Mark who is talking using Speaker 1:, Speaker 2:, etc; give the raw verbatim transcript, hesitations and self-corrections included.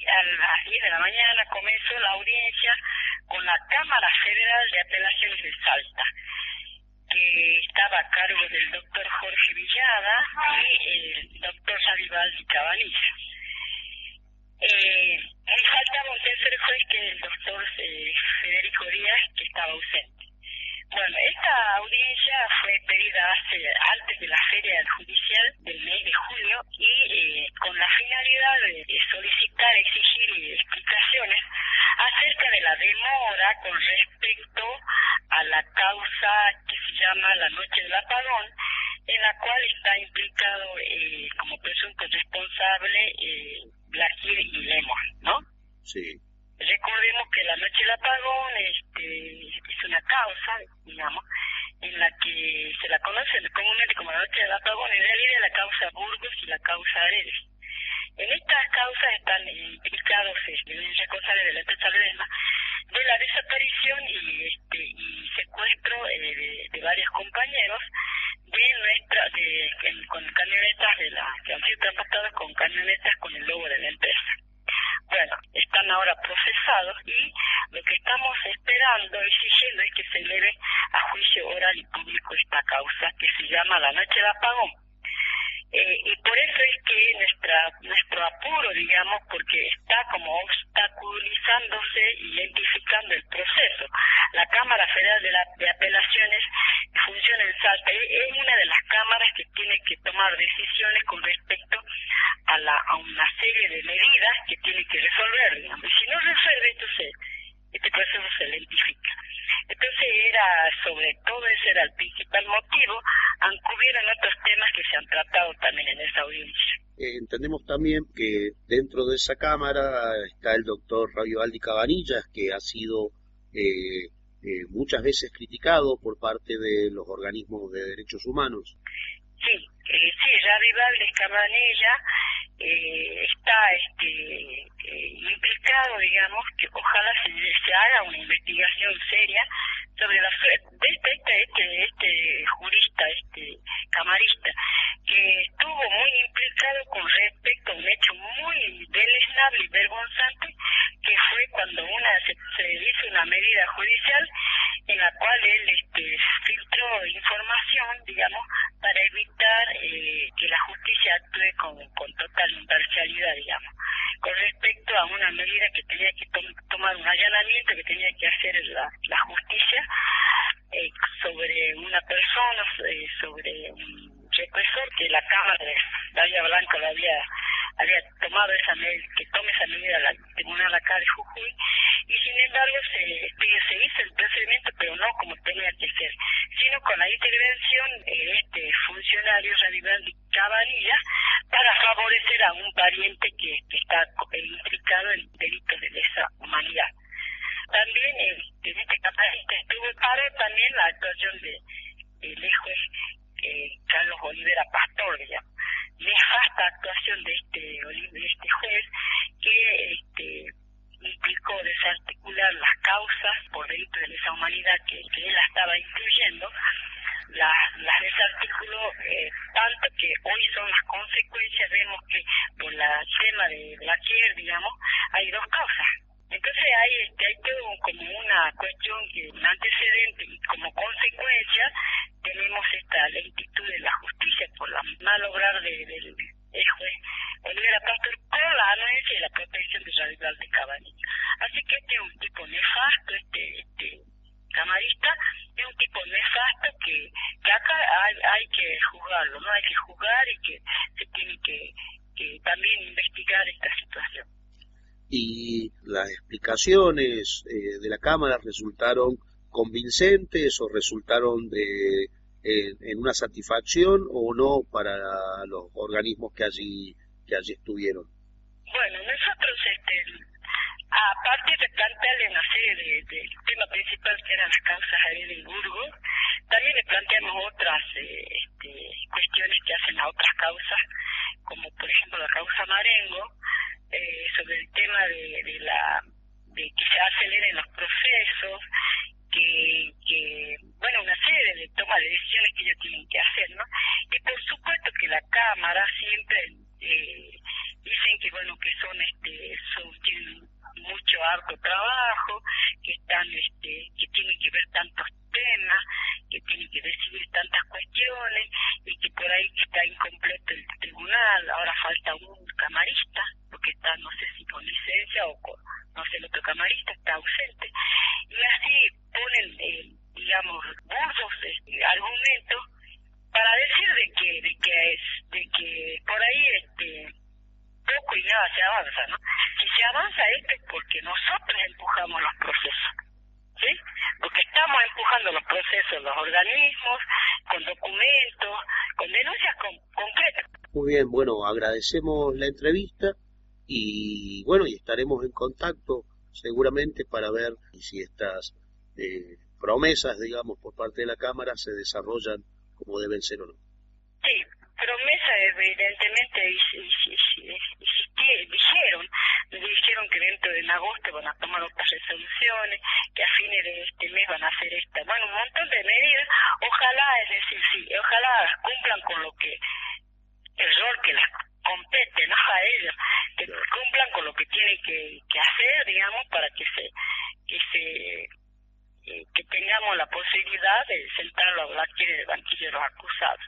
Speaker 1: a las diez de la mañana comenzó la audiencia con la Cámara Federal de Apelaciones de Salta, que estaba a cargo del doctor Jorge Villada y el doctor Yadibaldi Cabanilla. Eh, me faltaba un tercer juez, que es el doctor eh, Federico Díaz, que estaba ausente. Bueno, esta audiencia fue pedida hace, antes de la feria judicial del mes de julio y eh, con la finalidad de solicitar, exigir explicaciones acerca de la demora con respecto a la causa que se llama la Noche del Apagón, en la cual está implicado eh, como presunto responsable eh, Blaquier y Lemon, ¿no?
Speaker 2: Sí.
Speaker 1: Recordemos que la Noche del Apagón este, es una causa, digamos, en la que se la conoce comúnmente como la Noche del Apagón, en realidad es la causa Burgos y la causa Aredes. En estas causas están implicados este, los responsables de la empresa Ledesma de la desaparición y, este, y secuestro eh, de, de varios compañeros de nuestra, de, en, con camionetas de la, que han sido transportados con camionetas con el logo de la empresa. Bueno, están ahora procesados y lo que estamos esperando, exigiendo, es que se eleve a juicio oral y público esta causa que se llama la Noche del Apagón. Eh, y por eso es que nuestra nuestro apuro, digamos, porque está como obstaculizándose y lentificando el proceso. La Cámara Federal de, la, de Apelaciones funciona en Salta, es una de las cámaras que tiene que tomar decisiones con respecto a, la, a una serie de medidas que tiene que resolver, digamos. Si no resuelve, entonces este proceso se lentifica. Entonces era, sobre todo ese era el principal motivo, aunque hubieran otros temas que se han tratado también en esa audiencia.
Speaker 2: Eh, entendemos también que dentro de esa Cámara está el doctor Yadibaldi Cabanillas, que ha sido eh, eh, muchas veces criticado por parte de los organismos de derechos humanos.
Speaker 1: Sí, eh, sí, Yadibaldi Cabanillas eh, está este, eh, implicado, digamos, que ojalá se, se haga una investigación seria sobre la de este, este, este, este jurista, este camarista, que estuvo muy implicado con respecto a un hecho muy deleznable y vergonzante, que fue cuando una se, se hizo una medida judicial en la cual él este, filtró información, digamos, para evitar eh, que la justicia actúe con, con total imparcialidad, digamos, con respecto a una medida que tenía que to tomar un allanamiento que tenía que hacer la, la justicia eh, sobre una persona, eh, sobre un represor que la Cámara de Bahía Blanca lo había había tomado esa medida, que tome esa medida la tribunal acá de Jujuy, y sin embargo se, se hizo el procedimiento, pero no como tenía que ser, sino con la intervención de este funcionario Yadibaldi Cabanillas para favorecer a un pariente que, que está implicado en delitos de lesa humanidad. También en, en este camarista estuvo para también la actuación de, de el juez eh, Carlos Olivera Pastor, digamos. Nefasta actuación de este, de este juez que este, implicó desarticular las causas por delitos de lesa humanidad que, que él estaba incluyendo, las, las desarticuló eh, tanto que hoy son las consecuencias. Vemos que por la tema de Blaquier, digamos, hay dos causas. Entonces hay, este, hay todo como una cuestión, que un antecedente, y como consecuencia tenemos esta lentitud de la justicia por la mal obrar del de, de juez Olivera Pastor con la anuencia y la protección de Yadibaldi Cabanillas. Así que este es un tipo nefasto, este, este camarista, es un tipo nefasto que, que acá hay, hay que juzgarlo, ¿no? Hay que juzgar y que se tiene que, que también investigar esta situación.
Speaker 2: Y las explicaciones eh, de la Cámara resultaron convincentes o resultaron de eh, en una satisfacción o no para los organismos que allí que allí estuvieron.
Speaker 1: Bueno, nosotros este aparte de plantearle una serie de, de tema principal que eran las causas Aredes y Burgos, también le planteamos otras eh, este, cuestiones que hacen a otras causas, como por ejemplo la causa Marengo, eh, sobre el tema de, de la de que se aceleren los procesos, que, que bueno, una serie de toma de decisiones que ellos tienen que hacer, ¿no? Y por supuesto que la Cámara siempre eh, dicen que bueno, que son son, este, son, tienen mucho harto trabajo, que están, este, que tienen que ver tantos temas, que tienen que decidir tantas cuestiones, y que por ahí está incompleto el tribunal. Ahora falta un camarista, porque está, no sé si con licencia o con, no sé, el otro camarista está ausente, y así ponen, eh, digamos, burdos este, argumentos para decir de que, de que es, de que por ahí este poco y nada se avanza, ¿no? Si se avanza esto es porque nosotros empujamos los procesos, ¿sí? Porque estamos empujando los procesos, los organismos, con documentos, con denuncias con, concretas.
Speaker 2: Muy bien, bueno, agradecemos la entrevista y bueno, y estaremos en contacto seguramente para ver si estas eh, promesas, digamos, por parte de la Cámara se desarrollan como deben ser o no.
Speaker 1: Sí, promesas evidentemente existieron, dijeron, dijeron que dentro de agosto van a tomar otras resoluciones, que a fines de este mes van a hacer esta, bueno, un montón de medidas. Ojalá, es decir, sí, ojalá cumplan con lo que, el rol que les compete, ¿no?, a ellos, que cumplan con lo que tienen que, que hacer, digamos, para que se, que se, eh, que tengamos la posibilidad de sentarlo a hablar aquí en el banquillo de los acusados.